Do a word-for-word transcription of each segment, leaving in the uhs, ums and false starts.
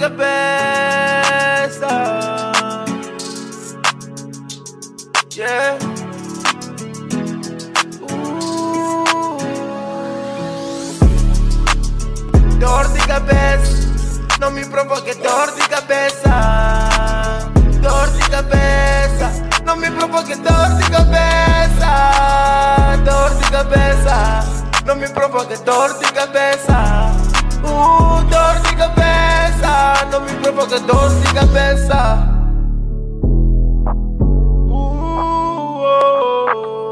cabeça. Yeah. Uh. Dor de cabeça. Não me provoque dor de cabeça. Dor de cabeça. Não me provoque dor de cabeça. Dor de cabeça. Não me provoque dor de cabeça. Uh, dor de cabeça. Não me provoque dor de cabeça. Uh, oh,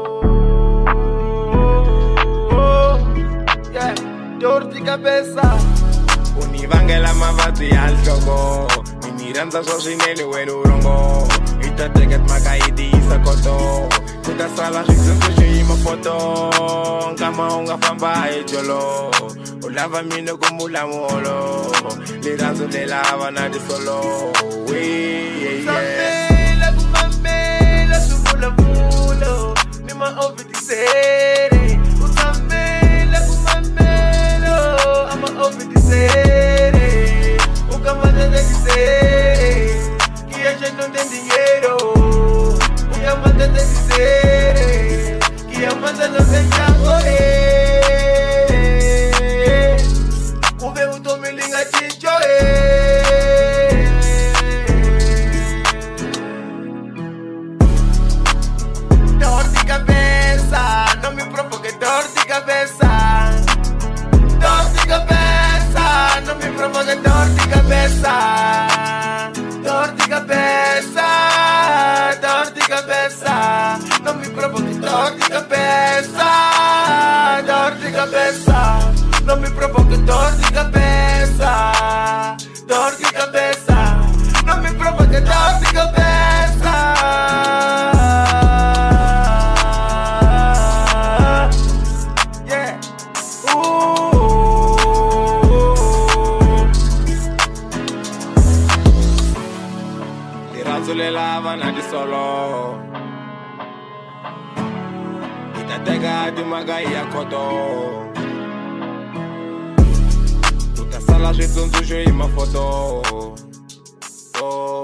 oh, oh. Yeah. Dor de cabeça. Univangela mavati al choco. Miranda sosineni wenurongo. Itateket makaidi isakoto. Kuta sala shisunto shima foto. Kama unga famba echolo. Ulava mino kumula molo. Liranzo de lava na de solo. We Samela kumamela sumula mulo. Nima over the city. Usamela kumamelo. I'ma over the city. Ukamada de dizer que a gente não tem dinheiro. Ukamada de dizer que a manda não tem chagore. O meu tome linga chinchoe. Dor de cabeça, não me provoque dor de cabeça. Dor de cabeça, não me provoque dor de cabeça. Dor de cabeça, dor de cabeça. Não me provoque dor de cabeça. Dor de cabeça, não me provoque dor de cabeça. Dor de cabeça, não me provoque dor de cabeça. Yeah. Uh. le lava na di solo. Itatega di magai a koto. Tuta sala shi tuntu shi ma foto. Oh.